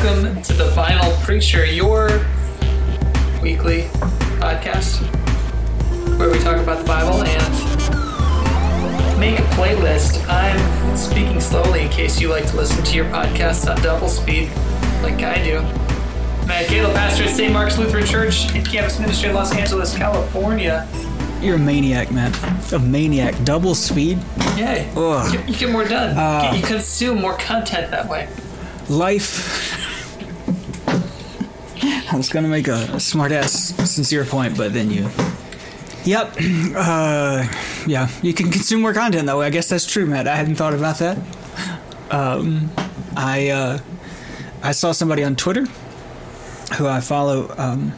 welcome to the Vinyl Preacher, your weekly podcast where we talk about the Bible and make a playlist. I'm speaking slowly in case you like to listen to your podcast on double speed like I do. Matt Gale, pastor at St. Mark's Lutheran Church in Campus Ministry in Los Angeles, California. You're a maniac, man. A maniac. Double speed? Yeah. You get more done. You consume more content that way. Life. I was going to make a smart-ass, sincere point, but then you... Yep. Yeah, you can consume more content that way. I guess that's true, Matt. I hadn't thought about that. I saw somebody on Twitter who I follow,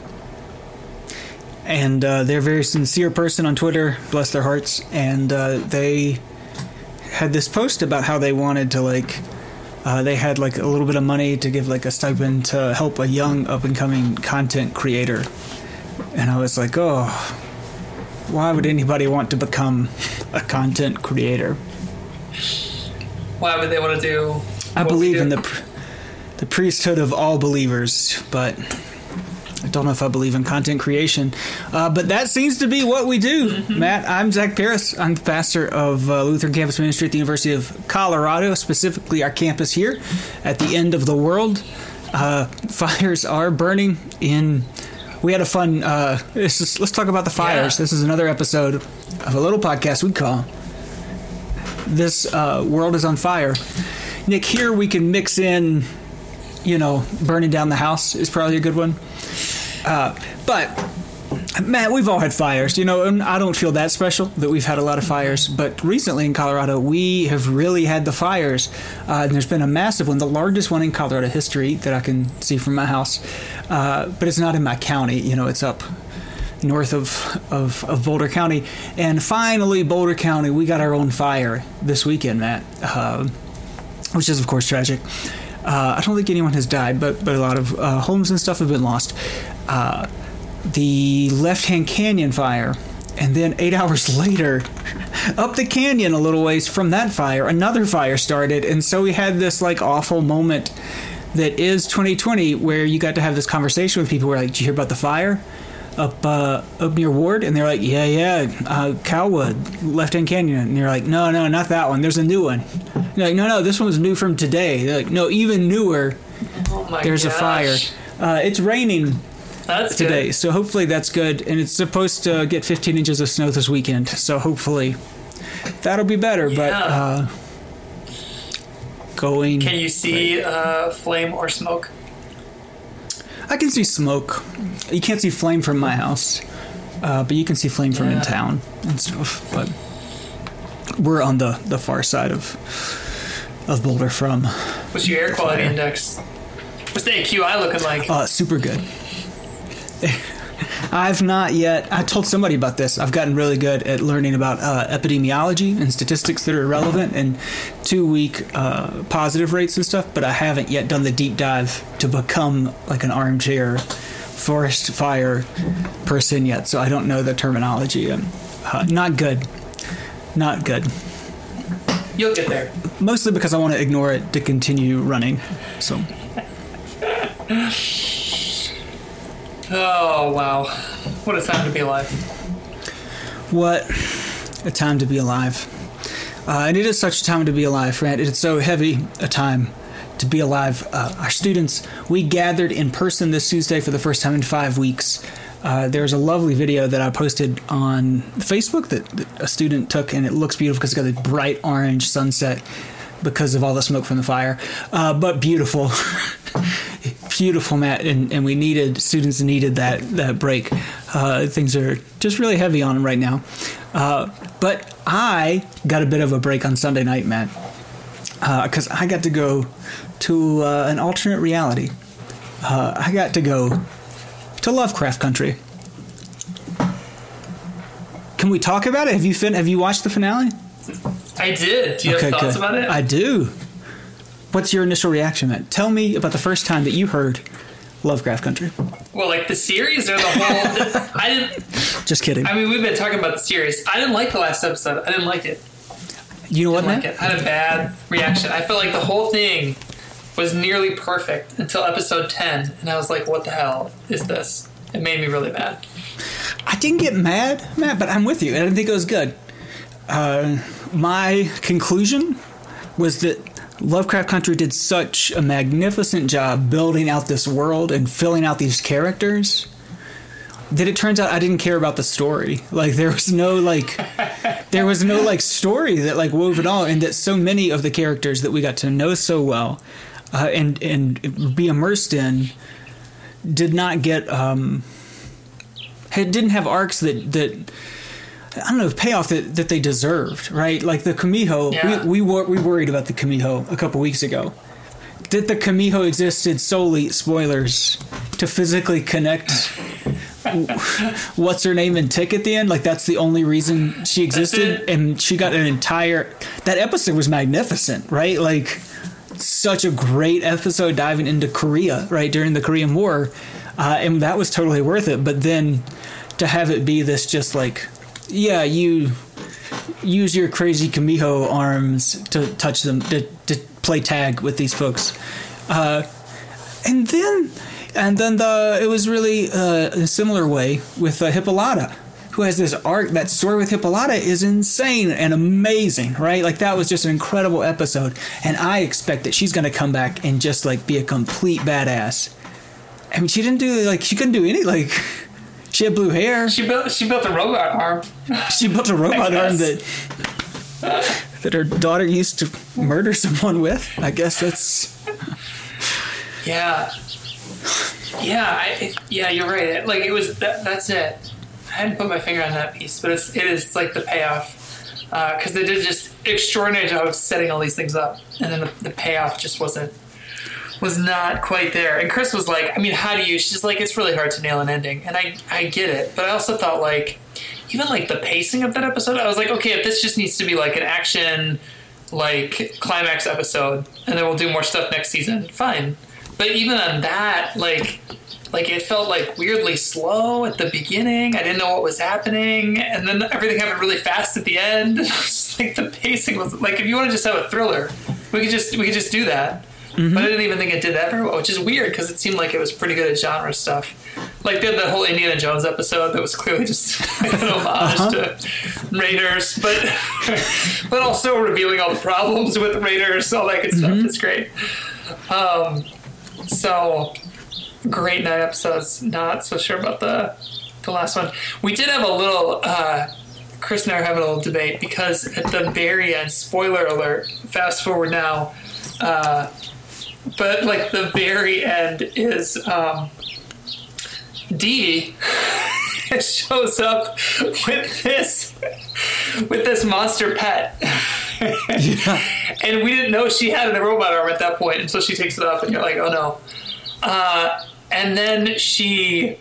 and they're a very sincere person on Twitter, bless their hearts, and they had this post about how they wanted to, they had, a little bit of money to give, a stipend to help a young, up-and-coming content creator. And I was like, oh, why would anybody want to become a content creator? Why would they want to do I believe in the priesthood of all believers, but I don't know if I believe in content creation. But that seems to be what we do, Matt. I'm Zach Paris. I'm the pastor of Lutheran Campus Ministry at the University of Colorado, specifically our campus here at the end of the world. Fires are burning in... We had a fun... let's talk about the fires. Yeah. This is another episode of a little podcast we call This World is on Fire. Nick, here we can mix in... burning down the house is probably a good one. But, Matt, we've all had fires, and I don't feel that special that we've had a lot of fires. But recently in Colorado, we have really had the fires. And there's been a massive one, the largest one in Colorado history that I can see from my house. But it's not in my county. It's up north of Boulder County. And finally, Boulder County, we got our own fire this weekend, Matt, which is, of course, tragic. I don't think anyone has died, but a lot of homes and stuff have been lost. The Left Hand Canyon fire, and then 8 hours later, up the canyon a little ways from that fire, another fire started, and so we had this awful moment that is 2020 where you got to have this conversation with people where did you hear about the fire up near Ward? And they're like, yeah, Calwood, Left Hand Canyon. And you're like, no, not that one. There's a new one. You're like, no, this one's new from today. They're like, no, even newer. Oh my There's gosh. a fire. It's raining That's today, good. so hopefully that's good. And it's supposed to get 15 inches of snow this weekend, so hopefully that'll be better. Yeah. But going... Can you see flame or smoke? I can see smoke. You can't see flame from my house, but you can see flame from in town and stuff. But we're on the far side of Boulder from... What's your air quality index? What's the AQI looking like? Super good. I've not yet... I told somebody about this. I've gotten really good at learning about epidemiology and statistics that are relevant and 2-week positive rates and stuff, but I haven't yet done the deep dive to become an armchair forest fire person yet, so I don't know the terminology. Not good. Not good. You'll get there. Mostly because I want to ignore it to continue running. So... Oh, wow. What a time to be alive. What a time to be alive. And it is such a time to be alive, friend. It's so heavy a time to be alive. Our students, we gathered in person this Tuesday for the first time in 5 weeks. There's a lovely video that I posted on Facebook that a student took, and it looks beautiful because it's got a bright orange sunset because of all the smoke from the fire. But beautiful. Beautiful, Matt, and students needed that break. Things are just really heavy on them right now. But I got a bit of a break on Sunday night, Matt, because I got to go to an alternate reality. I got to go to Lovecraft Country. Can we talk about it? Have you watched the finale? I did. Do you have thoughts about it? I do. What's your initial reaction, Matt? Tell me about the first time that you heard Lovecraft Country. Well, the series or the whole... I didn't... Just kidding. I mean, we've been talking about the series. I didn't like the last episode. I didn't like it. You know what, Matt? I had a bad reaction. I felt like the whole thing was nearly perfect until episode 10, and I was like, what the hell is this? It made me really mad. I didn't get mad, Matt, but I'm with you. I didn't think it was good. My conclusion was that Lovecraft Country did such a magnificent job building out this world and filling out these characters that it turns out I didn't care about the story. Like, there was no story that like wove it all, and that so many of the characters that we got to know so well and be immersed in did not get didn't have arcs that I don't know, payoff that they deserved, right? Like the Kumiho, yeah. we worried about the Kumiho a couple weeks ago. That the Kumiho existed solely, spoilers, to physically connect what's her name and Tick at the end. Like, that's the only reason she existed, and she got an entire. That episode was magnificent, right? Like, such a great episode diving into Korea, right, during the Korean War, and that was totally worth it. But then to have it be this just like, yeah, you use your crazy Kumiho arms to touch them, to play tag with these folks, and then it was really a similar way with Hippolyta, who has this arc. That story with Hippolyta is insane and amazing, right? Like, that was just an incredible episode, and I expect that she's going to come back and just like be a complete badass. I mean, she couldn't do any, like, she had blue hair. She built a robot arm. She built a robot arm that her daughter used to murder someone with. I guess that's. Yeah. Yeah, you're right. Like, it was that's it. I hadn't put my finger on that piece, but it is like the payoff, because they did just extraordinary job of setting all these things up, and then the payoff just was not quite there. And Chris was like, I mean, how do you? She's like, it's really hard to nail an ending, and I get it, but I also thought, like, even like the pacing of that episode, I was like, okay, if this just needs to be like an action, like, climax episode, and then we'll do more stuff next season, fine. But even on that, like it felt like weirdly slow at the beginning. I didn't know what was happening, and then everything happened really fast at the end. Like, the pacing was like, if you want to just have a thriller, we could just do that. Mm-hmm. But I didn't even think it did that very well, which is weird because it seemed like it was pretty good at genre stuff. Like, they had that whole Indiana Jones episode that was clearly just like an homage to Raiders, but also revealing all the problems with Raiders, all that good stuff. It's great. So, great 9 episodes. Not so sure about the last one. We did have a little, Chris and I are having a little debate, because at the very end, spoiler alert, fast forward now, but like the very end is Dee shows up with this monster pet. Yeah. And we didn't know she had a robot arm at that point until she takes it off, and you're like, oh no. And then she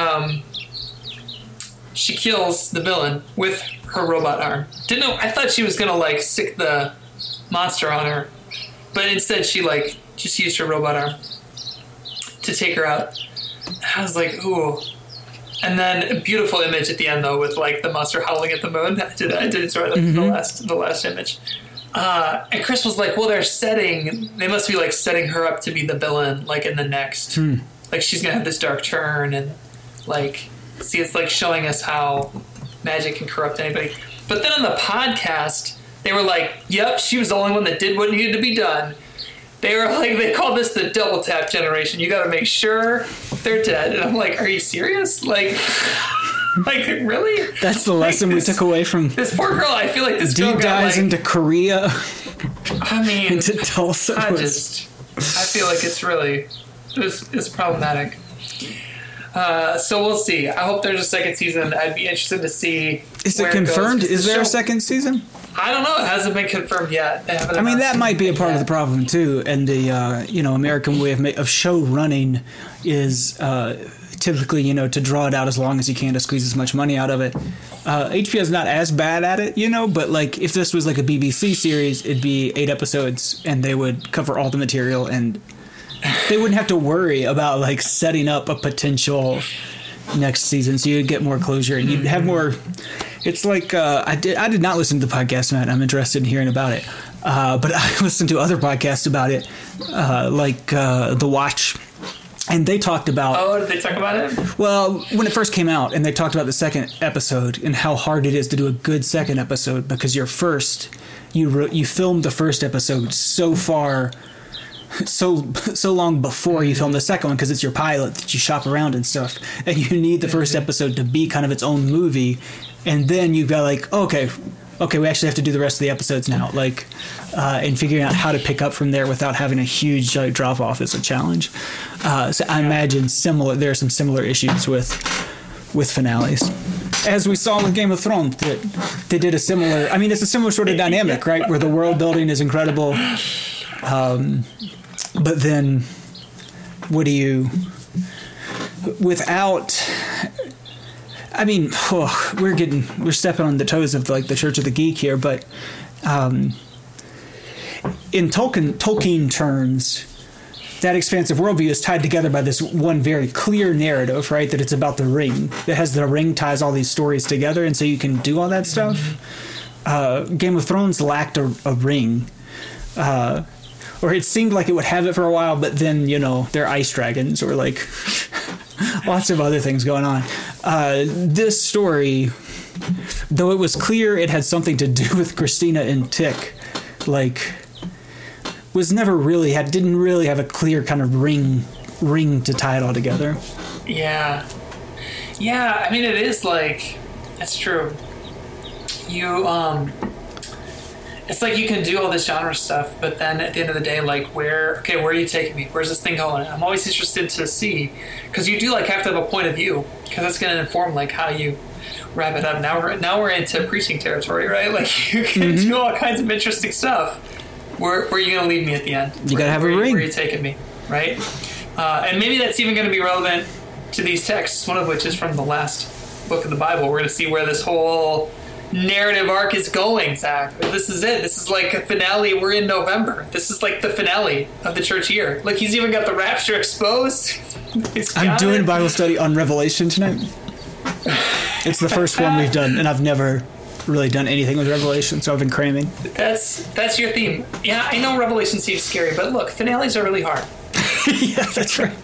kills the villain with her robot arm. Didn't know. I thought she was gonna like sick the monster on her, but instead she like just used her robot arm to take her out. I was like, ooh. And then a beautiful image at the end, though, with like the monster howling at the moon. I did enjoy the last image. And Chris was like, well, they must be like setting her up to be the villain, like in the next, like she's gonna have this dark turn, and like, see, it's like showing us how magic can corrupt anybody. But then on the podcast, they were like, yep, she was the only one that did what needed to be done. They were like, they called this the double tap generation. You got to make sure they're dead. And I'm like, are you serious? Like really? That's the lesson we took away from this poor girl. I feel like this girl deep dives into Korea. I mean, into Tulsa. I feel like it's problematic. So we'll see. I hope there's a second season. I'd be interested to see. Is it confirmed? Is there a second season? I don't know. It hasn't been confirmed yet. I mean, that might be a part of the problem too. And the American way of show running is typically to draw it out as long as you can to squeeze as much money out of it. HBO is not as bad at it, but like if this was like a BBC series, it'd be 8 episodes and they would cover all the material and they wouldn't have to worry about like setting up a potential next season, so you'd get more closure and you'd have more. It's like I did not listen to the podcast, Matt. I'm interested in hearing about it, but I listened to other podcasts about it, like The Watch. And they talked about... Oh, did they talk about it? Well, when it first came out, and they talked about the second episode and how hard it is to do a good second episode because you filmed the first episode so long before you film the second one because it's your pilot that you shop around and stuff, and you need the first episode to be kind of its own movie, and then you've got like, okay, we actually have to do the rest of the episodes now, like, and figuring out how to pick up from there without having a huge drop off is a challenge. So I imagine there are some similar issues with finales, as we saw with Game of Thrones. That they did a similar. I mean, it's a similar sort of dynamic, right? Where the world building is incredible, but then what do you without? I mean, we're stepping on the toes of like the Church of the Geek here, but in Tolkien terms, that expansive worldview is tied together by this one very clear narrative, right? That it's about the ring. That has the ring ties all these stories together, and so you can do all that stuff. Game of Thrones lacked a ring, or it seemed like it would have it for a while, but then they're ice dragons or like lots of other things going on. This story, though it was clear it had something to do with Christina and Tick, like, didn't really have a clear kind of ring to tie it all together. Yeah. I mean, it is like, that's true. It's like you can do all this genre stuff, but then at the end of the day, like, where are you taking me? Where's this thing going? I'm always interested to see, because you do like have to have a point of view, because that's going to inform like how you wrap it up. Now we're into preaching territory, right? Like you can do all kinds of interesting stuff. Where are you going to leave me at the end? You got to have a ring. Where are you taking me, right? And maybe that's even going to be relevant to these texts, one of which is from the last book of the Bible. We're going to see where this whole narrative arc is going, Zach. This is it. This is like a finale. We're in November. This is like the finale of the church year. Like, he's even got the rapture exposed. I'm doing Bible study on Revelation tonight. It's the first one we've done, and I've never really done anything with Revelation, so I've been cramming. That's your theme. Yeah, I know Revelation seems scary, but look, finales are really hard. Yeah, that's right.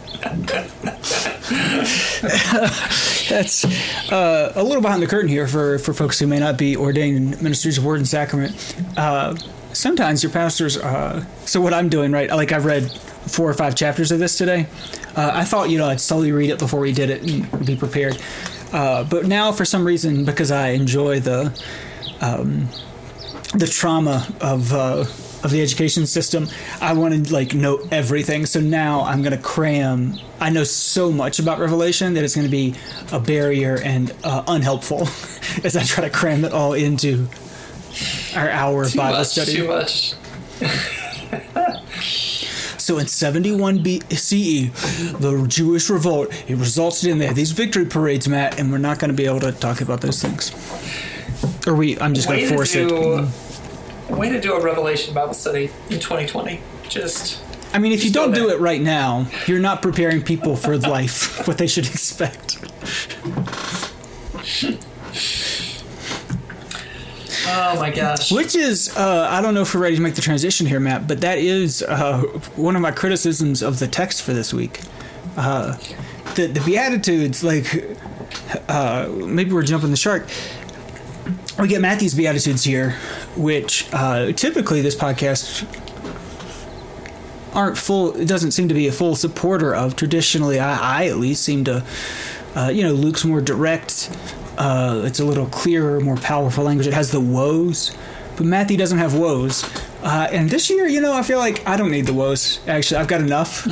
That's a little behind the curtain here for folks who may not be ordained in ministries of Word and Sacrament. Sometimes your pastors. So what I'm doing, right? Like, I've read 4 or 5 chapters of this today. I thought I'd slowly read it before we did it and be prepared. But now, for some reason, because I enjoy the trauma of the education system, I want to know everything. So now I'm going to cram. I know so much about Revelation that it's going to be a barrier and unhelpful as I try to cram it all into our hour of Bible study. Too much. So in 71 CE, the Jewish revolt, it resulted in these victory parades, Matt, and we're not going to be able to talk about those things. I'm just going to force it. Way to do a Revelation Bible study in 2020. If you don't do it right now, you're not preparing people for life, what they should expect. Oh my gosh. Which is, I don't know if we're ready to make the transition here, Matt, but that is one of my criticisms of the text for this week. The Beatitudes, maybe we're jumping the shark. We get Matthew's Beatitudes here, which typically this podcast it doesn't seem to be a full supporter of. Traditionally, I at least seem to, Luke's more direct. It's a little clearer, more powerful language. It has the woes, but Matthew doesn't have woes. And this year, I feel like I don't need the woes. Actually, I've got enough.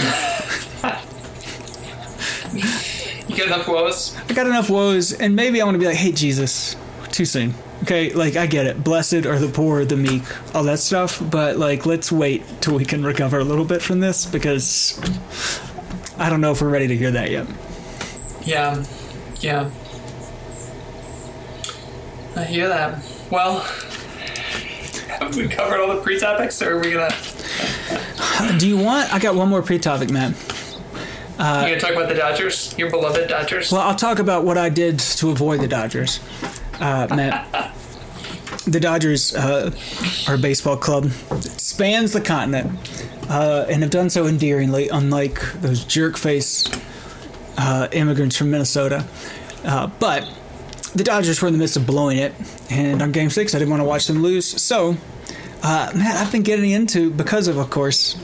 You got enough woes? I got enough woes, and maybe I want to be like, hey, Jesus, too soon. Okay, I get it. Blessed are the poor, the meek, all that stuff. But, let's wait till we can recover a little bit from this, because I don't know if we're ready to hear that yet. Yeah. I hear that. Well, have we covered all the pre-topics, or are we going to... Do you want... I got one more pre-topic, Matt. You going to talk about the Dodgers? Your beloved Dodgers? Well, I'll talk about what I did to avoid the Dodgers. Matt. the Dodgers are a baseball club that spans the continent and have done so endearingly, unlike those jerk-face immigrants from Minnesota. But the Dodgers were in the midst of blowing it, and on Game 6, I didn't want to watch them lose. So, Matt, I've been getting into, because of course,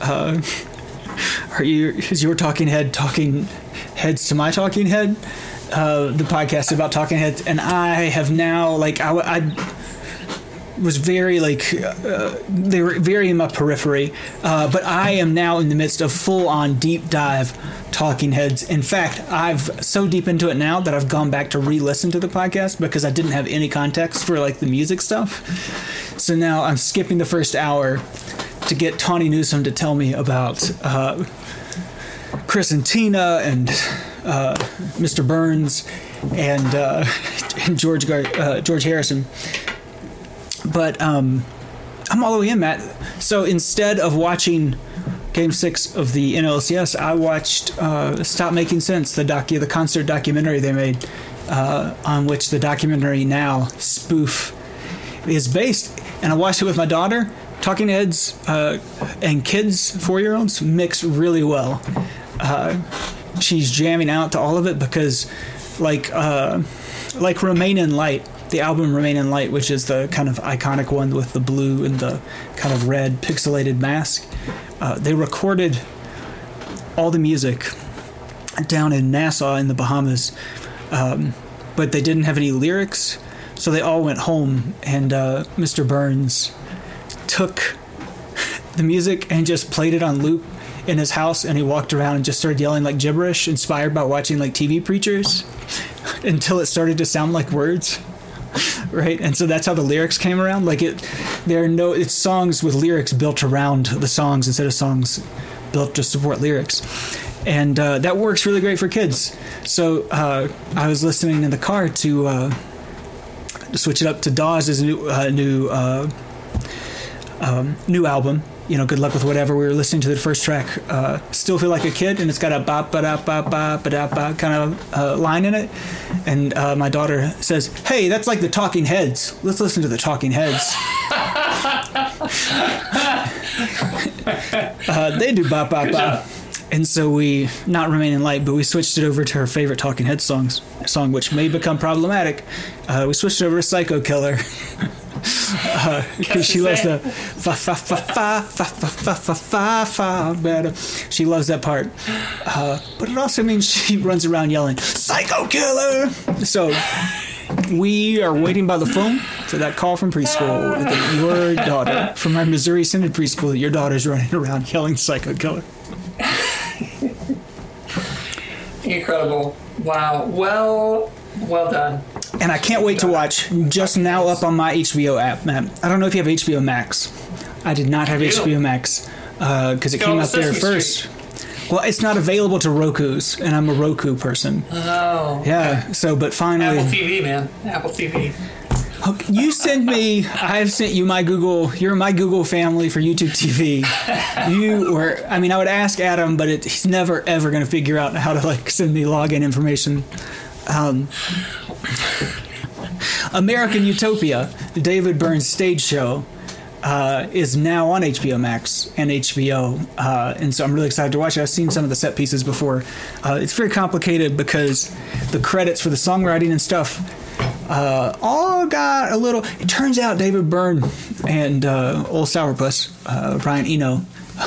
is your talking heads to my talking head, the podcast about talking heads, and I have now, like, I was very, like, they were very in my periphery, but I am now in the midst of full-on deep dive talking heads. In fact, I've so deep into it now that I've gone back to re-listen to the podcast because I didn't have any context for, like, the music stuff. So now I'm skipping the first hour to get Tawny Newsome to tell me about Chris and Tina and Mr. Burns and George Harrison. But I'm all the way in, Matt. So instead of watching Game 6 of the NLCS, I watched Stop Making Sense, the concert documentary they made, on which the documentary Now spoof is based. And I watched it with my daughter. Talking heads and kids, 4-year-olds, mix really well. She's jamming out to all of it because, like Remain in Light, the album Remain in Light, which is the kind of iconic one with the blue and the kind of red pixelated mask, they recorded all the music down in Nassau in the Bahamas, but they didn't have any lyrics, so they all went home, and Mr. Burns took the music and just played it on loop in his house, and he walked around and just started yelling like gibberish, inspired by watching like TV preachers, until it started to sound like words. Right, and so that's how the lyrics came around. Like it's songs with lyrics built around the songs instead of songs built to support lyrics, and that works really great for kids. So I was listening in the car to switch it up to Dawes' new album. You know, Good Luck with Whatever. We were listening to the first track, Still Feel Like a Kid, and it's got a bop ba da ba ba ba da ba kind of line in it. And my daughter says, "Hey, that's like the Talking Heads. Let's listen to the Talking Heads." They do bop bop bop. And so we, not Remain in Light, but we switched it over to her favorite Talking Heads song, which may become problematic. We switched it over to Psycho Killer. Because she loves the fa fa fa fa fa fa fa fa fa fa better. She loves that part, but it also means she runs around yelling "Psycho Killer." So we are waiting by the phone for that call from preschool that your daughter from our Missouri Synod preschool. Your daughter's running around yelling "Psycho Killer." Incredible! Wow. Well done. And I can't wait to watch, just now up on my HBO app, Matt. I don't know if you have HBO Max. I did not have HBO Max because it came out there first. Well, it's not available to Roku's, and I'm a Roku person. Oh. Yeah, okay. So, but finally... Apple TV, man. Apple TV. You send me... I've sent you my Google... You're my Google family for YouTube TV. You were... I mean, I would ask Adam, but he's never, ever going to figure out how to, like, send me login information. American Utopia, the David Byrne stage show, is now on HBO Max and HBO, and so I'm really excited to watch it. I've seen some of the set pieces before. It's very complicated because the credits for the songwriting and stuff all got a little... It turns out David Byrne and old Sourpuss, Brian Eno,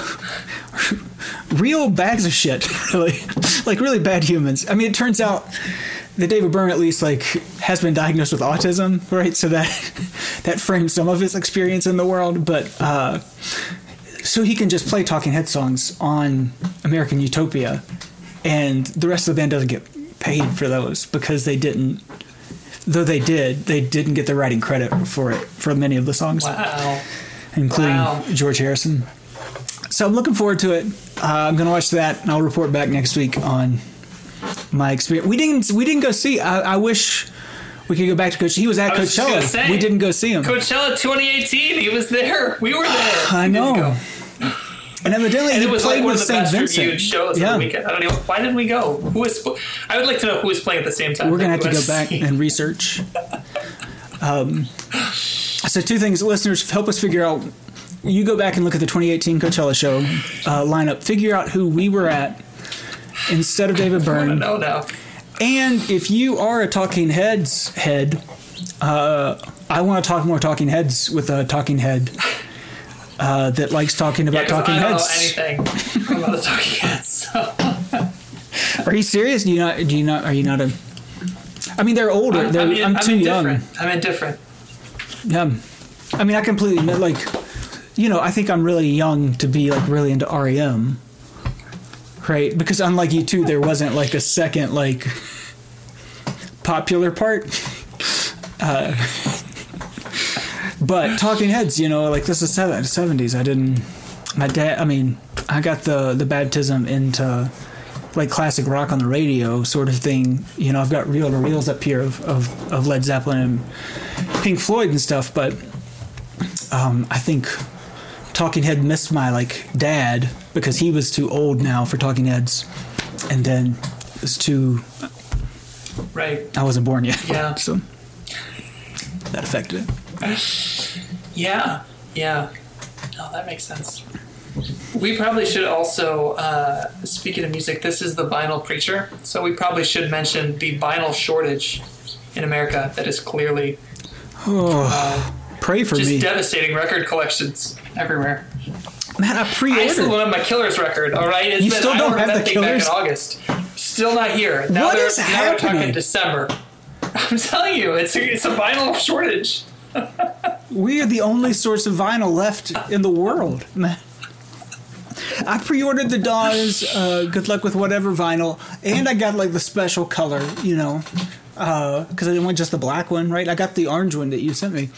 real bags of shit, really. Like, really bad humans. I mean, it turns out that David Byrne, at least, like, has been diagnosed with autism, right? So that frames some of his experience in the world. But so he can just play Talking Head songs on American Utopia, and the rest of the band doesn't get paid for those because they didn't. Though they didn't get the writing credit for it for many of the songs. Wow. Including George Harrison. So I'm looking forward to it. I'm going to watch that, and I'll report back next week on my experience. We didn't go see. I wish we could go back to Coachella. He was at Coachella. We didn't go see him. Coachella 2018. He was there. We were there. I know. And evidently he played with St. Vincent. Shows of the weekend. I don't know. Why didn't we go? I would like to know who was playing at the same time. We're going to have to go back and research. So two things, listeners, help us figure out. You go back and look at the 2018 Coachella show lineup. Figure out who we were at instead of David Byrne. No, no. And if you are a Talking Heads head, I want to talk more Talking Heads with a Talking Head that likes talking about Talking Heads. I don't know anything about the Talking Heads. So. Are you serious? Are you not a? I mean, they're older. I'm too young. I'm indifferent. Yeah, I mean, I completely I think I'm really young to be like really into REM, right? Because unlike you two, there wasn't like a second like popular part. But Talking Heads, like this is 70s. I got the baptism into like classic rock on the radio sort of thing. I've got reel-to-reels up here of Led Zeppelin and Pink Floyd and stuff, but I think Talking Head missed my like dad because he was too old now for Talking Heads, and then it was too. Right. I wasn't born yet. Yeah. So that affected it. Yeah. No, that makes sense. We probably should also, speaking of music, this is the vinyl preacher, so we probably should mention the vinyl shortage in America that is clearly pray for just me. Devastating record collections everywhere. Man, I pre-ordered. I still don't have my Killers record, all right? You still don't have the Killers? Back in August. Still not here. Now what is happening? Now we're talking December. I'm telling you, it's a vinyl shortage. We are the only source of vinyl left in the world, man. I pre-ordered the Dawes Good Luck with Whatever vinyl, and I got like the special color, because I didn't want just the black one, right? I got the orange one that you sent me.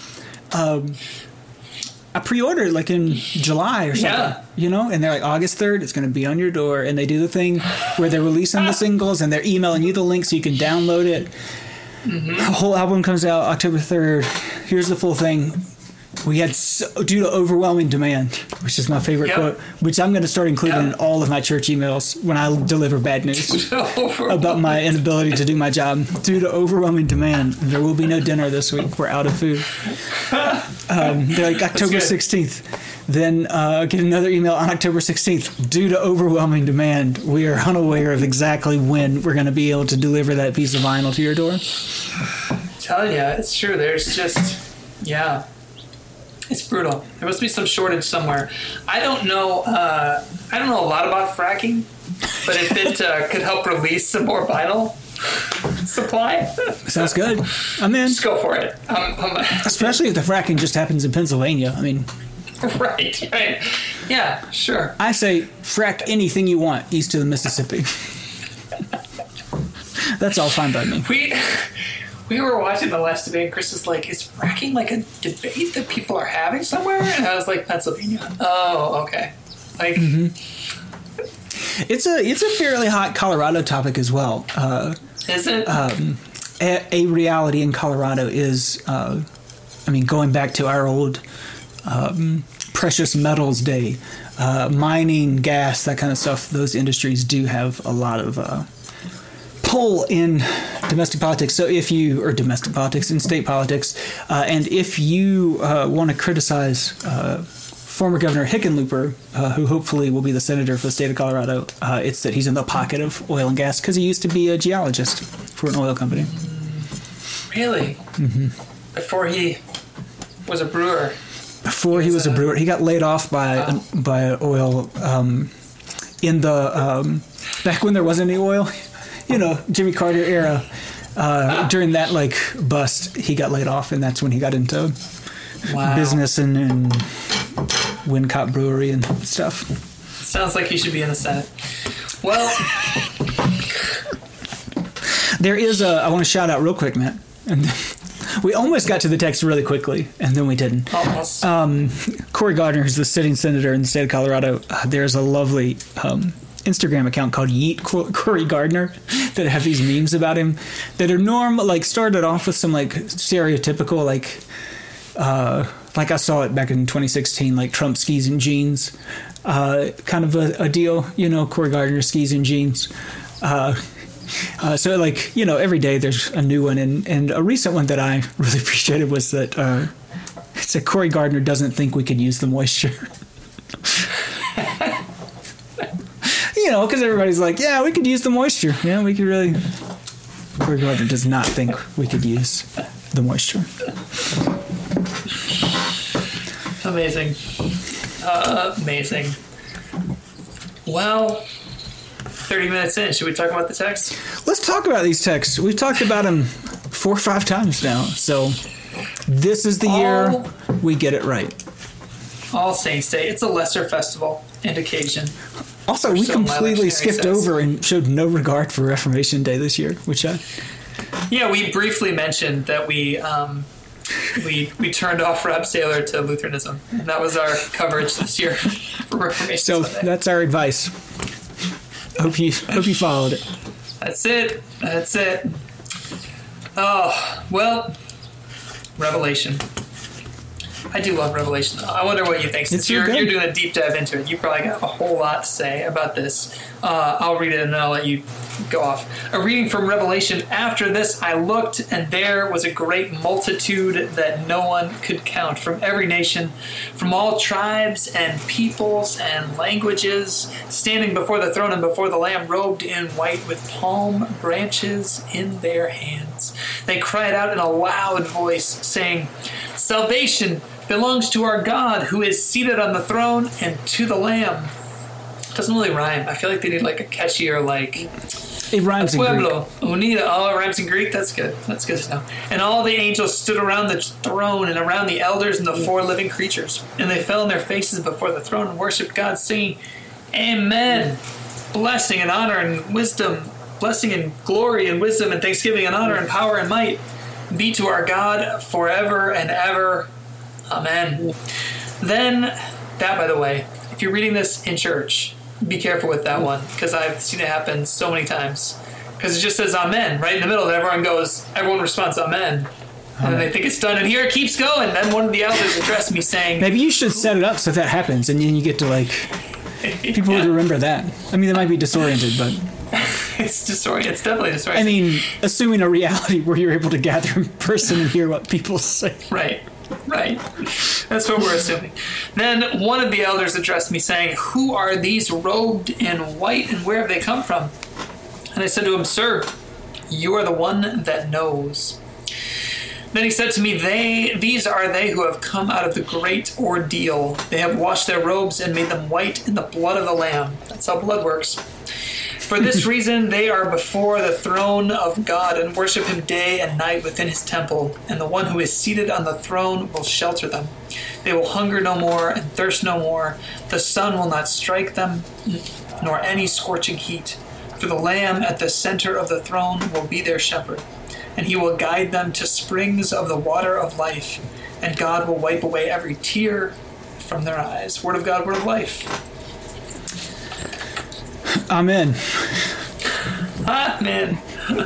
I pre-ordered like in July or something, and they're like August 3rd, it's going to be on your door, and they do the thing where they're releasing the singles and they're emailing you the link so you can download it. Mm-hmm. The whole album comes out October 3rd. Here's the full thing. We had, due to overwhelming demand, which is my favorite quote, which I'm going to start including in all of my church emails when I deliver bad news about my inability to do my job. Due to overwhelming demand, there will be no dinner this week. We're out of food. They're like October 16th. Then get another email on October 16th. Due to overwhelming demand, we are unaware of exactly when we're going to be able to deliver that piece of vinyl to your door. I'm telling you, it's true. There's just, it's brutal. There must be some shortage somewhere. I don't know a lot about fracking, but if it could help release some more vinyl supply. Sounds good. I'm in. Just go for it. Especially if the fracking just happens in Pennsylvania. I mean... Right. Yeah, sure. I say frack anything you want east of the Mississippi. That's all fine by me. We were watching the last debate, and Chris was like, is fracking like a debate that people are having somewhere? And I was like, Pennsylvania. Oh, okay. Like, It's a fairly hot Colorado topic as well. Is it? A reality in Colorado is, going back to our old precious metals day, mining, gas, that kind of stuff, those industries do have a lot of pull in domestic politics. So if you, or domestic politics and state politics, and if you want to criticize former Governor Hickenlooper, who hopefully will be the senator for the state of Colorado, it's that he's in the pocket of oil and gas because he used to be a geologist for an oil company. Really? Mm-hmm. Before he was a brewer. Before he was a brewer, he got laid off by oil in the back when there wasn't any oil, Jimmy Carter era. During that bust, he got laid off, and that's when he got into business and Wincott Brewery and stuff. Sounds like he should be in the Senate. Well, there is I want to shout out real quick, Matt. And we almost got to the text really quickly, and then we didn't. Almost. Cory Gardner, who's the sitting senator in the state of Colorado, there's a lovely Instagram account called Yeet Cory Gardner that have these memes about him that are started off with some stereotypical like I saw it back in 2016, Trump skis and jeans, kind of a deal, Cory Gardner skis and jeans. So every day there's a new one, and a recent one that I really appreciated was that So Corey Gardner doesn't think we could use the moisture. Because everybody's like, yeah, we could use the moisture. Yeah, we could really. Corey Gardner does not think we could use the moisture. Amazing. Amazing. Well, 30 minutes in, should we talk about the text? Let's talk about these texts. We've talked about them 4 or 5 times now. So this is the year we get it right. All Saints Day. It's a lesser festival and occasion. Also, we completely skipped over and showed no regard for Reformation Day this year, which yeah, we briefly mentioned that we turned off Rob Saylor to Lutheranism. And that was our coverage this year for Reformation So Sunday. That's our advice. Hope you followed it. That's it. Oh, well, Revelation. I do love Revelation. I wonder what you think. Since you're doing a deep dive into it, you probably got a whole lot to say about this. I'll read it and then I'll let you go off. A reading from Revelation. After this I looked, and there was a great multitude that no one could count, from every nation, from all tribes and peoples and languages, standing before the throne and before the Lamb, robed in white, with palm branches in their hands. They cried out in a loud voice, saying, "Salvation belongs to our God, who is seated on the throne, and to the Lamb." Doesn't really rhyme. I feel like they need like a catchier, like... It rhymes in Pueblo, Greek. Unida. Oh, it rhymes in Greek? That's good. That's good to know. And all the angels stood around the throne and around the elders and the 4 living creatures. And they fell on their faces before the throne and worshipped God, singing, "Amen. Blessing and honor and wisdom, blessing and glory and wisdom and thanksgiving and honor and power and might be to our God forever and ever. Amen." Then, that, by the way, if you're reading this in church, be careful with that one, because I've seen it happen so many times. Because it just says amen right in the middle, and everyone responds amen. And then they think it's done, and here it keeps going. Then one of the elders addressed me saying... Maybe you should set it up so that happens, and then you get to, like... People would remember that. I mean, they might be disoriented, but... It's disoriented. It's definitely disoriented. I mean, assuming a reality where you're able to gather in person and hear what people say. Right. That's what we're assuming. Then one of the elders addressed me, saying, "Who are these robed in white, and where have they come from?" And I said to him, "Sir, you are the one that knows." Then he said to me, "These are they who have come out of the great ordeal. They have washed their robes and made them white in the blood of the Lamb." That's how blood works. "For this reason they are before the throne of God and worship him day and night within his temple, and the one who is seated on the throne will shelter them. They will hunger no more and thirst no more. The sun will not strike them, nor any scorching heat. For the Lamb at the center of the throne will be their shepherd, and he will guide them to springs of the water of life, and God will wipe away every tear from their eyes." Word of God, word of life. Amen. Amen.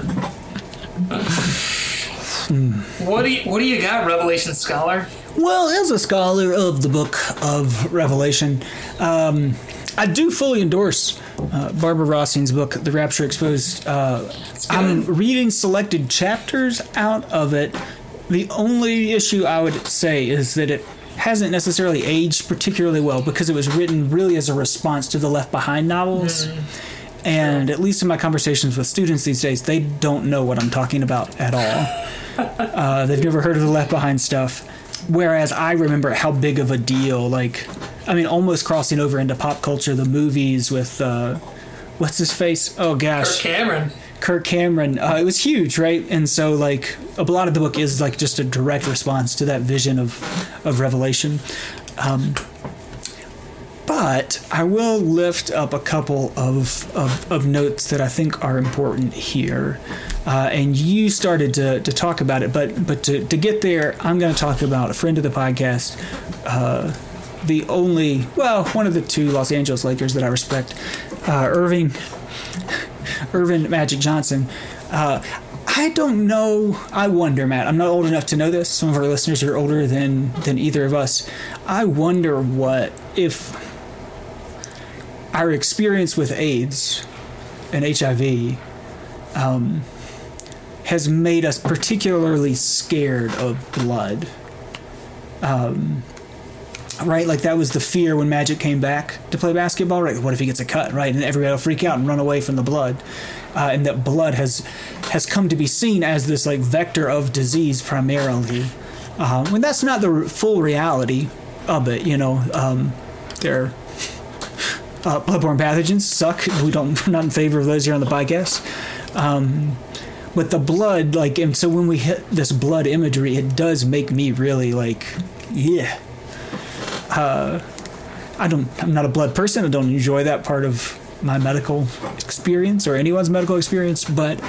What do you got, Revelation scholar? Well, as a scholar of the book of Revelation, I do fully endorse Barbara Rossing's book, The Rapture Exposed. I'm reading selected chapters out of it. The only issue I would say is that it hasn't necessarily aged particularly well, because it was written really as a response to the Left Behind novels. And at least in my conversations with students these days, they don't know what I'm talking about at all. They've never heard of the Left Behind stuff. Whereas I remember how big of a deal, almost crossing over into pop culture, the movies with, what's his face? Oh, gosh. Kirk Cameron. It was huge, right? And so, a lot of the book is, just a direct response to that vision of Revelation. But I will lift up a couple of notes that I think are important here. And you started to talk about it, but to get there, I'm going to talk about a friend of the podcast, one of the 2 Los Angeles Lakers that I respect, Irvin Magic Johnson. I don't know. I wonder, Matt. I'm not old enough to know this. Some of our listeners are older than either of us. I wonder what if our experience with AIDS and HIV has made us particularly scared of blood. Right, like that was the fear when Magic came back to play basketball. Right, what if he gets a cut? Right, and everybody will freak out and run away from the blood, and that blood has come to be seen as this like vector of disease primarily. When that's not the full reality of it, they're bloodborne pathogens suck. We're not in favor of those here on the podcast. But the blood, like, and so when we hit this blood imagery, it does make me really like, yeah. I'm not a blood person. I don't enjoy that part of my medical experience or anyone's medical experience, but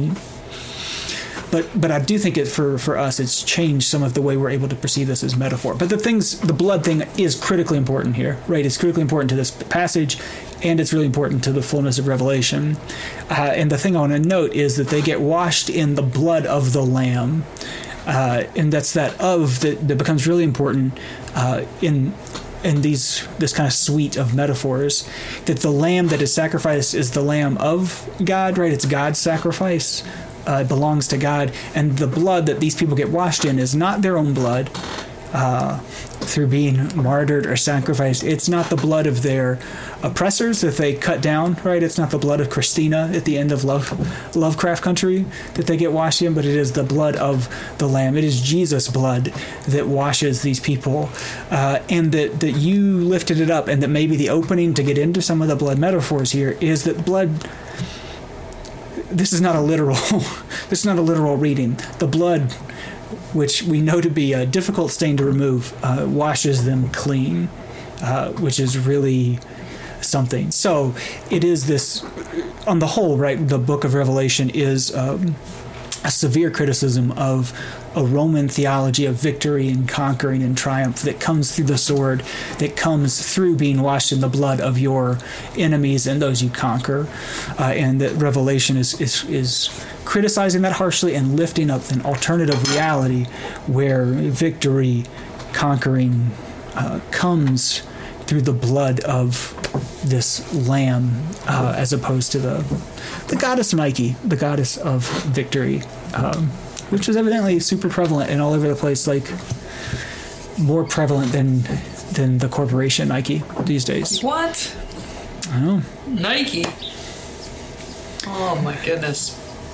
I do think it for us, it's changed some of the way we're able to perceive this as metaphor. But the blood thing is critically important here, right? It's critically important to this passage, and it's really important to the fullness of Revelation. And the thing I want to note is that they get washed in the blood of the Lamb. And that's that becomes really important in this kind of suite of metaphors, that the lamb that is sacrificed is the Lamb of God, right? It's God's sacrifice. It belongs to God. And the blood that these people get washed in is not their own blood through being martyred or sacrificed. It's not the blood of their oppressors that they cut down, right? It's not the blood of Christina at the end of Lovecraft Country that they get washed in, but it is the blood of the Lamb. It is Jesus' blood that washes these people, and that you lifted it up, and that maybe the opening to get into some of the blood metaphors here is that blood... This is not a literal reading. The blood, which we know to be a difficult stain to remove, washes them clean, which is really something. So it is this, on the whole, right, the book of Revelation is a severe criticism of a Roman theology of victory and conquering and triumph that comes through the sword, that comes through being washed in the blood of your enemies and those you conquer. And that Revelation is criticizing that harshly and lifting up an alternative reality where victory, conquering comes through the blood of this lamb, as opposed to the goddess Nike, the goddess of victory, which is evidently super prevalent and all over the place, like more prevalent than the corporation Nike these days. What? I don't know. Nike? Oh my goodness.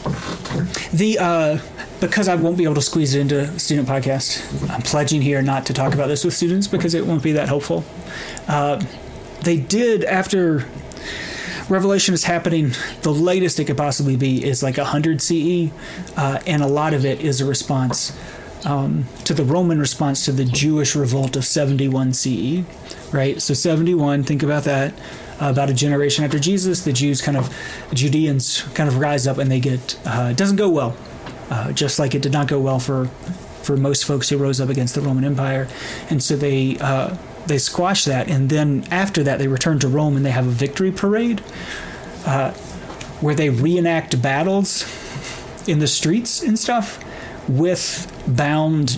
Because I won't be able to squeeze it into a student podcast, I'm pledging here not to talk about this with students because it won't be that helpful. They did, after Revelation is happening, the latest it could possibly be is like 100 CE, and a lot of it is a response to the Roman response to the Jewish revolt of 71 CE, right? So 71, think about that. About a generation after Jesus, the Judeans kind of rise up, and they get, it doesn't go well, just like it did not go well for most folks who rose up against the Roman Empire. And so they squash that, and then after that they return to Rome, and they have a victory parade where they reenact battles in the streets and stuff with bound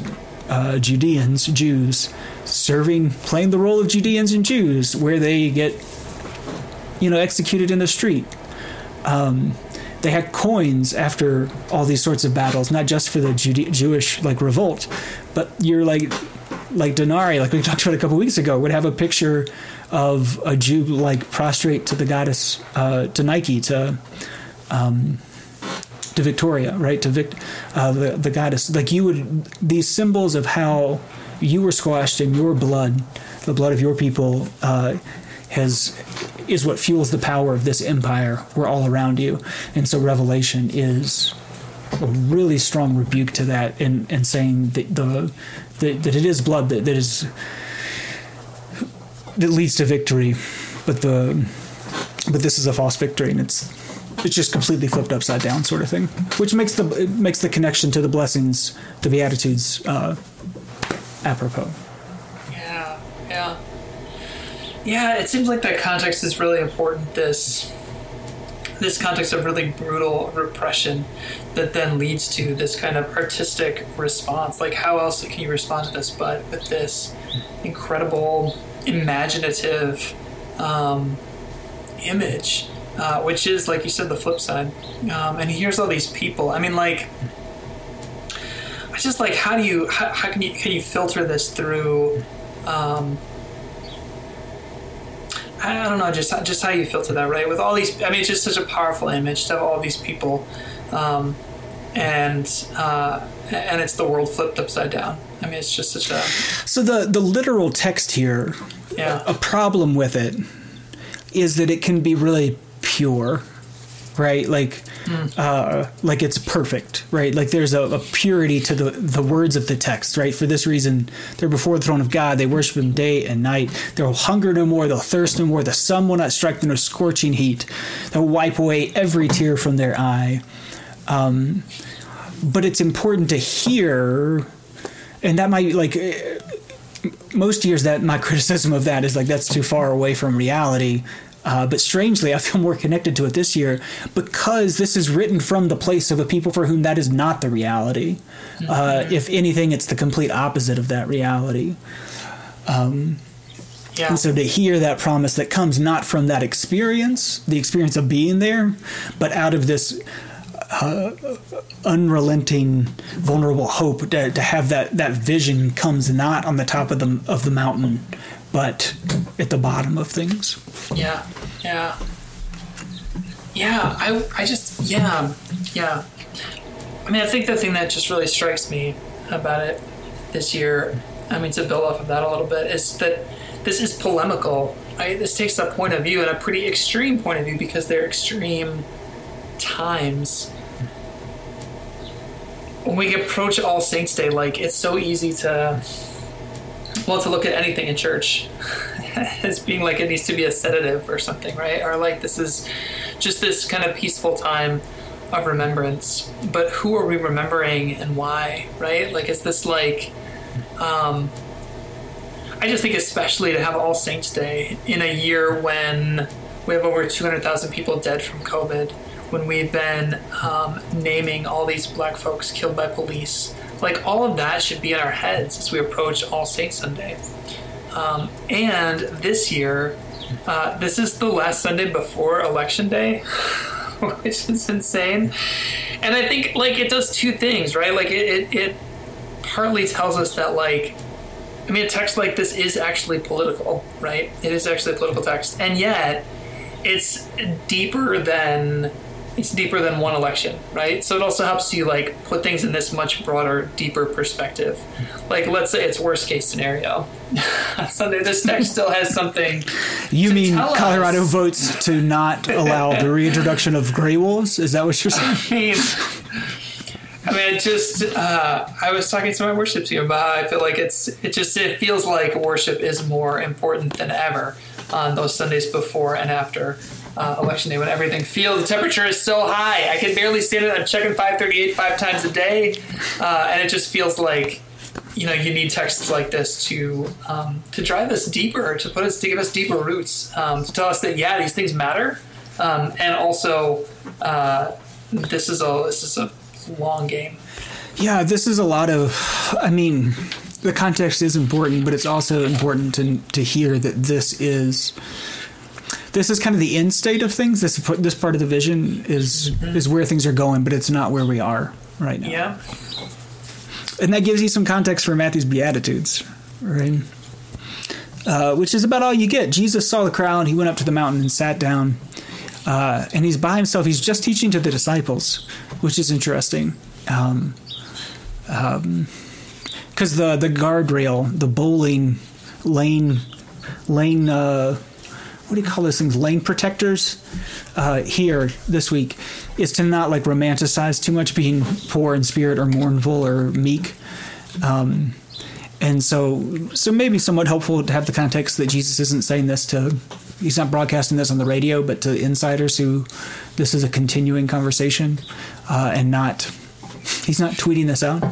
Jews, playing the role of Judeans and Jews, where they get executed in the street. They had coins after all these sorts of battles, not just for the Jewish revolt, but you're like denarii, like we talked about a couple weeks ago, would have a picture of a Jew prostrate to the goddess, to Nike, to Victoria, right? To the goddess. These symbols of how you were squashed in your blood, the blood of your people, is what fuels the power of this empire. We're all around you. And so Revelation is a really strong rebuke to that, and saying that that it is blood that leads to victory, but this is a false victory, and it's just completely flipped upside down, sort of thing, which makes the connection to the blessings, the Beatitudes, apropos. Yeah, it seems like that context is really important. This context of really brutal repression that then leads to this kind of artistic response. Like, how else can you respond to this but with this incredible, imaginative image, which is, like you said, the flip side. And here's all these people. I mean, I just like, how can you filter this through? I don't know, just how you filter that, right? With all these, I mean, it's just such a powerful image to have all these people, and it's the world flipped upside down. I mean, it's just such a... So the literal text here, a problem with it is that it can be really pure, right? Like it's perfect, right? Like there's a purity to the words of the text, right? For this reason, they're before the throne of God. They worship him day and night. They'll hunger no more. They'll thirst no more. The sun will not strike them, nor scorching heat. They'll wipe away every tear from their eye. But it's important to hear, and that might, like, most years that my criticism of that is like, that's too far away from reality. But strangely, I feel more connected to it this year because this is written from the place of a people for whom that is not the reality. If anything, it's the complete opposite of that reality. And so to hear that promise that comes not from that experience, the experience of being there, but out of this unrelenting, vulnerable hope, to have that vision comes not on the top of the mountain, but at the bottom of things. Yeah. I mean, I think the thing that just really strikes me about it this year, I mean, to build off of that a little bit, is that this is polemical. Right? This takes a point of view, and a pretty extreme point of view, because they're extreme times. When we approach All Saints Day, like, it's so easy to look at anything in church as being like it needs to be a sedative or something, right? Or like this is just this kind of peaceful time of remembrance. But who are we remembering and why, right? Like, is this like... I just think especially to have All Saints Day in a year when we have over 200,000 people dead from COVID, when we've been naming all these black folks killed by police, like all of that should be in our heads as we approach All Saints Sunday. And this year, this is the last Sunday before Election Day, which is insane. And I think like it does two things, right? Like it partly tells us that, like, I mean, a text like this is actually political, right? It is actually a political text. And yet it's deeper than one election, right? So it also helps you like put things in this much broader, deeper perspective. Like, let's say it's worst case scenario. On Sunday, this text still has something. You mean Colorado votes to not allow the reintroduction of gray wolves? Is that what you're saying? I mean, I was talking to my worship team about how I feel like it feels like worship is more important than ever on those Sundays before and after Election Day, when everything feels, the temperature is so high. I can barely stand it. I'm checking 538 5 times a day. And it just feels like, you need texts like this to drive us deeper, to give us deeper roots, to tell us that, these things matter. And also, this is a long game. Yeah, this is a lot of, I mean, the context is important, but it's also important to hear that this is kind of the end state of things. This part of the vision is where things are going, but it's not where we are right now. Yeah. And that gives you some context for Matthew's Beatitudes, right? Which is about all you get. Jesus saw the crowd. He went up to the mountain and sat down. And he's by himself. He's just teaching to the disciples, which is interesting. Because the guardrail, the bowling lane, what do you call those things? Lane protectors here this week is to not like romanticize too much being poor in spirit or mournful or meek. And so maybe somewhat helpful to have the context that Jesus isn't saying this he's not broadcasting this on the radio, but to insiders who this is a continuing conversation, and he's not tweeting this out.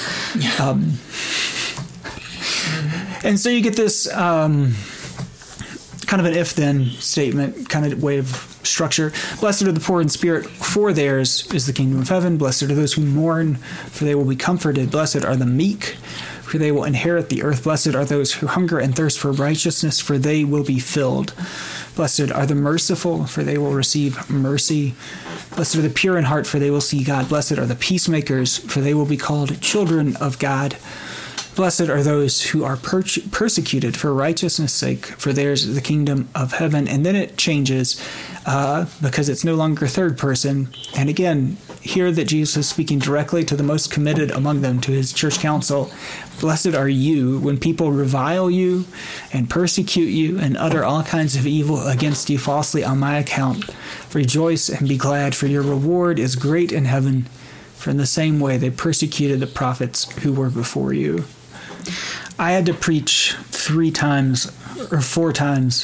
And so you get this kind of an if-then statement kind of way of structure. Blessed are the poor in spirit, for theirs is the kingdom of heaven. Blessed are those who mourn, for they will be comforted. Blessed are the meek, for they will inherit the earth. Blessed are those who hunger and thirst for righteousness, for they will be filled. Blessed are the merciful, for they will receive mercy. Blessed are the pure in heart, for they will see God. Blessed are the peacemakers, for they will be called children of God. Blessed are those who are persecuted for righteousness' sake, for theirs is the kingdom of heaven. And then it changes because it's no longer third person. And again, hear that Jesus is speaking directly to the most committed among them, to his church council. Blessed are you when people revile you and persecute you and utter all kinds of evil against you falsely on my account. Rejoice and be glad, for your reward is great in heaven. For in the same way they persecuted the prophets who were before you. I had to preach 3 times or 4 times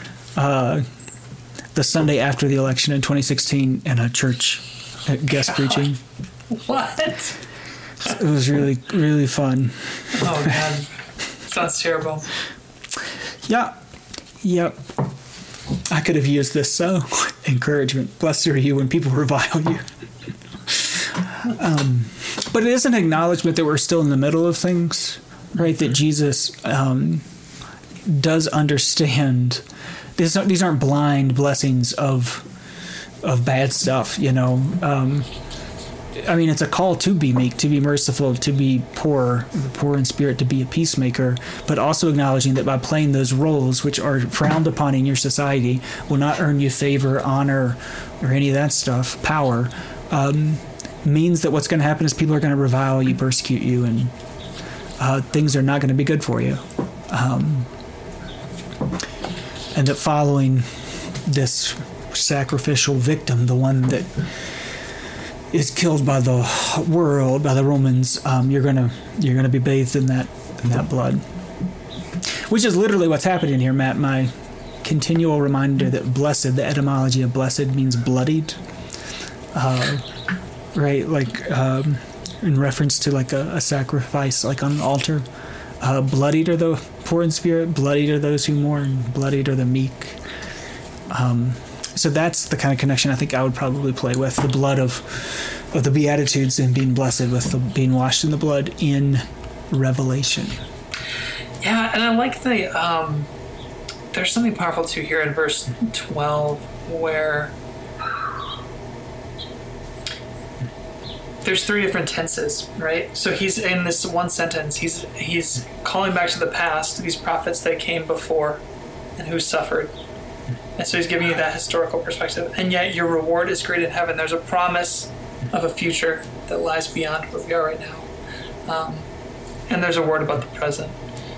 the Sunday after the election in 2016 in a church guest preaching. What? It was really, really fun. Oh, God. Sounds terrible. Yeah. Yep. I could have used this encouragement. Blessed are you when people revile you. But it is an acknowledgement that we're still in the middle of things, right? That Jesus does understand. These aren't blind blessings of bad stuff, you know. I mean, it's a call to be meek, to be merciful, to be poor in spirit, to be a peacemaker, but also acknowledging that by playing those roles, which are frowned upon in your society, will not earn you favor, honor, or any of that stuff, power, means that what's going to happen is people are going to revile you, persecute you, and things are not going to be good for you. And that following this sacrificial victim, the one that is killed by the world, by the Romans, you're gonna be bathed in that blood, which is literally what's happening here, Matt. My continual reminder that blessed, the etymology of blessed means bloodied, right? Like in reference to like a sacrifice, like on an altar. Bloodied are the poor in spirit, bloodied are those who mourn, bloodied are the meek. So that's the kind of connection I think I would probably play with, the blood of the Beatitudes and being blessed with being washed in the blood in Revelation. Yeah, and I like there's something powerful too here in verse 12 where there's 3 different tenses, right? So he's in this one sentence, he's calling back to the past, these prophets that came before and who suffered. And so he's giving you that historical perspective. And yet your reward is great in heaven. There's a promise of a future that lies beyond where we are right now. And there's a word about the present.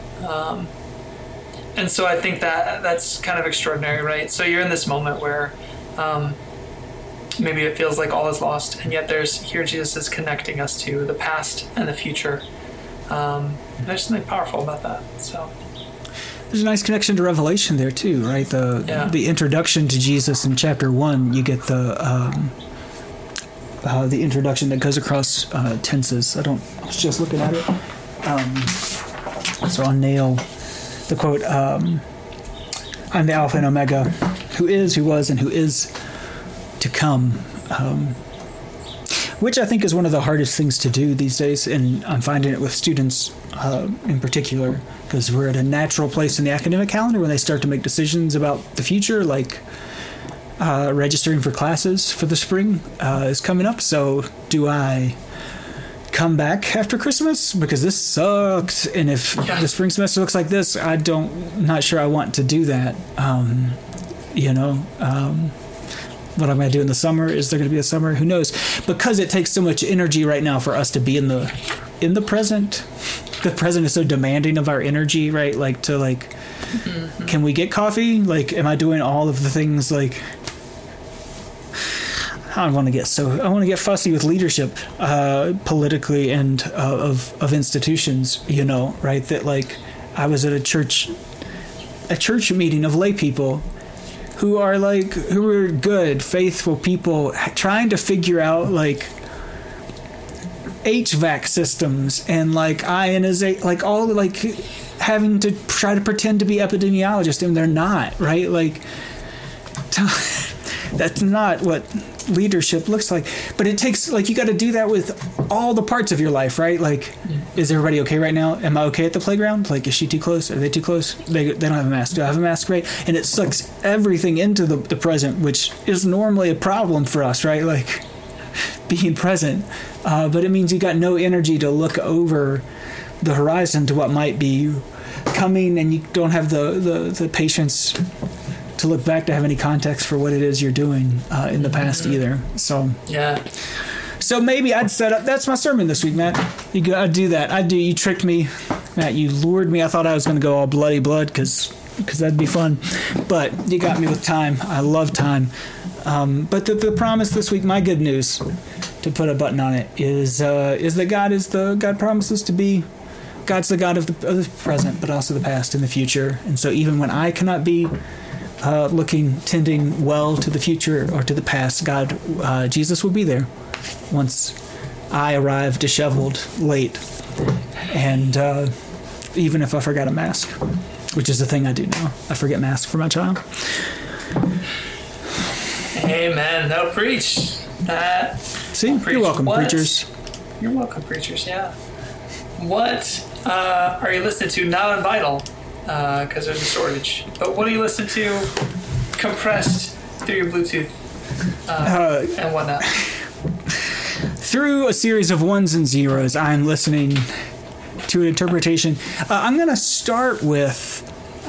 And so I think that's kind of extraordinary, right? So you're in this moment where maybe it feels like all is lost, and yet here Jesus is connecting us to the past and the future. There's something powerful about that. So there's a nice connection to Revelation there too, right? The introduction to Jesus in chapter 1, you get the introduction that goes across tenses. I was just looking at it. So I'll nail the quote, I'm the Alpha and Omega, who is, who was, and who is to come, which I think is one of the hardest things to do these days, and I'm finding it with students in particular, because we're at a natural place in the academic calendar when they start to make decisions about the future, like registering for classes for the spring is coming up. So do I come back after Christmas because this sucked, and if the spring semester looks like this, not sure I want to do that. What I'm going to do in the summer, is there going to be a summer? Who knows? Because it takes so much energy right now for us to be in the present. The present is so demanding of our energy, right? Like can we get coffee? Like, am I doing all of the things? Like, I want to get fussy with leadership, politically, and of institutions, right? That like, I was at a church meeting of lay people who are good, faithful people trying to figure out like HVAC systems and like ionization, like all like having to try to pretend to be epidemiologists, and they're not, right? Like That's not what leadership looks like. But it takes, like, you got to do that with all the parts of your life, right? Like, is everybody okay right now? Am I okay at the playground? Like, is she too close? Are they too close? They don't have a mask. Do I have a mask, right? And it sucks everything into the present, which is normally a problem for us, right? Like, being present. But it means you got no energy to look over the horizon to what might be coming, and you don't have the patience to look back to have any context for what it is you're doing in the past either. So yeah. So maybe I'd set up. That's my sermon this week, Matt. I'd do that. You tricked me, Matt. You lured me. I thought I was going to go all bloody blood because that'd be fun. But you got me with time. I love time. But the promise this week, my good news, to put a button on it, is that God promises to be. God's the God of the present, but also the past and the future. And so even when I cannot be tending well to the future or to the past, Jesus will be there once I arrive disheveled, late, and even if I forgot a mask, which is the thing I do now. I forget masks for my child. Amen. No, preach. See, you're welcome, preachers. You're welcome, preachers, yeah. What are you listening to? Not on Vital, because there's a shortage. But what are you listening to compressed through your Bluetooth and whatnot? Through a series of ones and zeros, I'm listening to an interpretation. I'm going to start with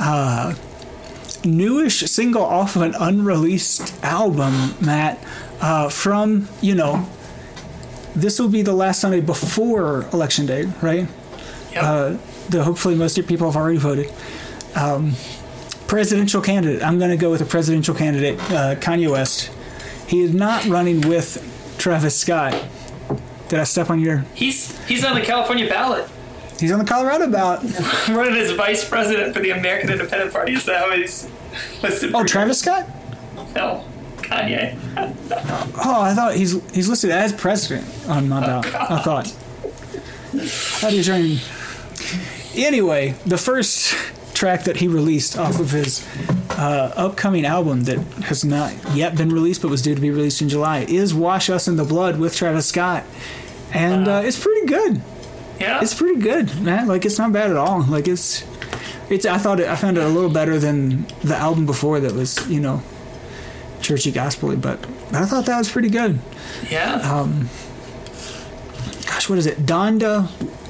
newish single off of an unreleased album, Matt, from, this will be the last Sunday before Election Day, right? Yep. Hopefully most of your people have already voted. Presidential candidate. I'm going to go with a presidential candidate, Kanye West. He is not running with Travis Scott. Did I step on your... He's on the California ballot. He's on the Colorado ballot. Running as vice president for the American Independent Party. Is that how he's listed? Oh, Travis Scott? No, Kanye. Oh, I thought he's listed as president on my ballot. I thought he was running. Anyway, the first track that he released off of his upcoming album that has not yet been released but was due to be released in July is Wash Us in the Blood with Travis Scott. And it's pretty good. Yeah. It's pretty good, man. Like, it's not bad at all. Like, I found it a little better than the album before that was, churchy gospel-y, but I thought that was pretty good. Yeah. What is it? Donda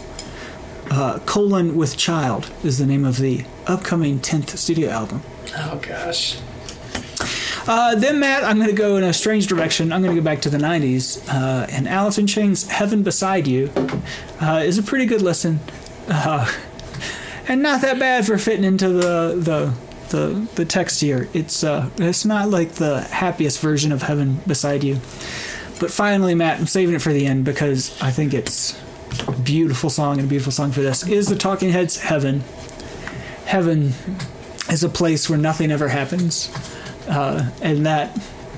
with Child is the name of the upcoming 10th studio album. Oh, gosh. Then, Matt, I'm going to go in a strange direction. I'm going to go back to the 90s. And Alice in Chains' Heaven Beside You is a pretty good listen. And not that bad for fitting into the text here. It's not like the happiest version of Heaven Beside You. But finally, Matt, I'm saving it for the end because I think it's a beautiful song, and a beautiful song for this is the Talking Heads' Heaven. Heaven is a place where nothing ever happens. And that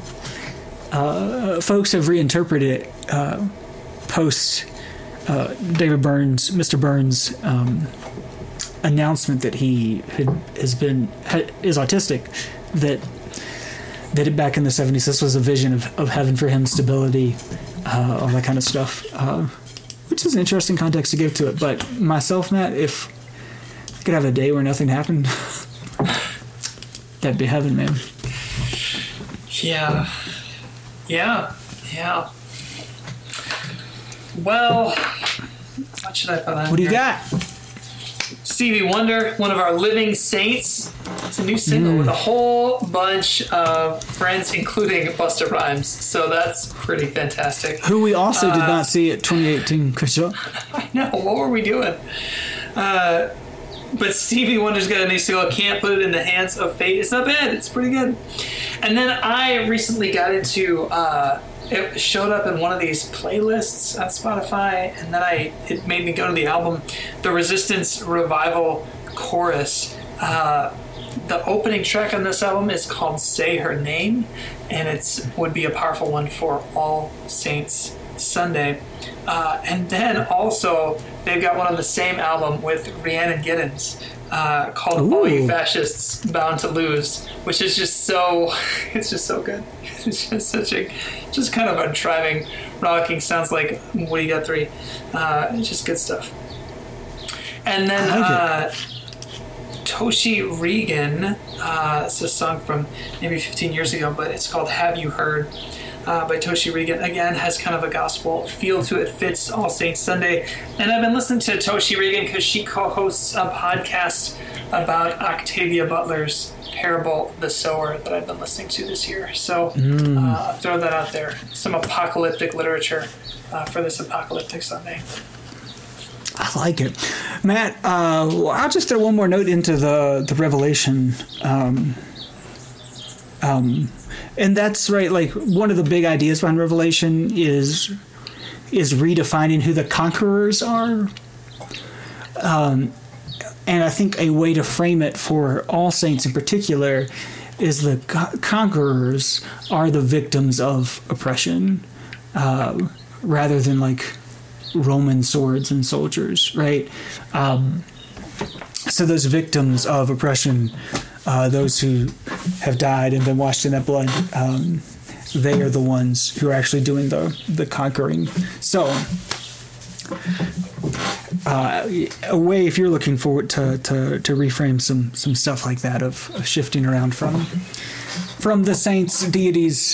folks have reinterpreted it post David Burns, Mr. Burns' announcement that he is autistic, that back in the 70s this was a vision of heaven for him, stability, all that kind of stuff, which is an interesting context to give to it. But myself, Matt, if I could have a day where nothing happened, that'd be heaven, man. Yeah. Well, what should I put on What do you here? got? Stevie Wonder, one of our living saints. It's a new single with a whole bunch of friends, including Busta Rhymes. So that's pretty fantastic. Who we also did not see at 2018 Coachella. I know. What were we doing? But Stevie Wonder's got a new single, Can't Put It in the Hands of Fate. It's not bad. It's pretty good. And then I recently got into... it showed up in one of these playlists on Spotify, and then it made me go to the album, The Resistance Revival Chorus. The opening track on this album is called Say Her Name, and it would be a powerful one for All Saints Sunday. And then also, they've got one on the same album with Rhiannon Giddens called All You Fascists Bound to Lose, which is just so, it's just so good. It's just just kind of a driving, rocking. Sounds like Woody Guthrie. It's just good stuff. And then Toshi Regan. It's a song from maybe 15 years ago, but it's called "Have You Heard." By Toshi Regan. Again, has kind of a gospel feel to it. Fits All Saints Sunday. And I've been listening to Toshi Regan because she co-hosts a podcast about Octavia Butler's parable, The Sower, that I've been listening to this year. So I'll throw that out there. Some apocalyptic literature for this apocalyptic Sunday. I like it. Matt, I'll just throw one more note into the Revelation. And that's right, like one of the big ideas behind Revelation is redefining who the conquerors are. And I think a way to frame it for All Saints in particular is the conquerors are the victims of oppression, rather than like Roman swords and soldiers, right? So those victims of oppression, those who have died and been washed in that blood, they are the ones who are actually doing the conquering. So, a way, if you're looking forward to reframe some stuff like that of shifting around from the saints, deities,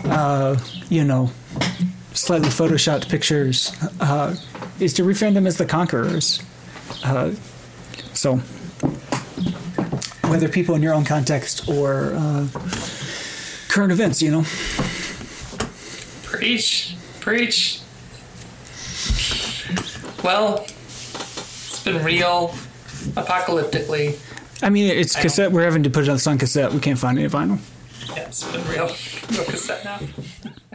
slightly photoshopped pictures, is to reframe them as the conquerors. So, whether people in your own context or current events, Preach. Well, it's been real apocalyptically. I mean, it's cassette. We're having to put it on cassette. We can't find any vinyl. Yeah, it's been real cassette now.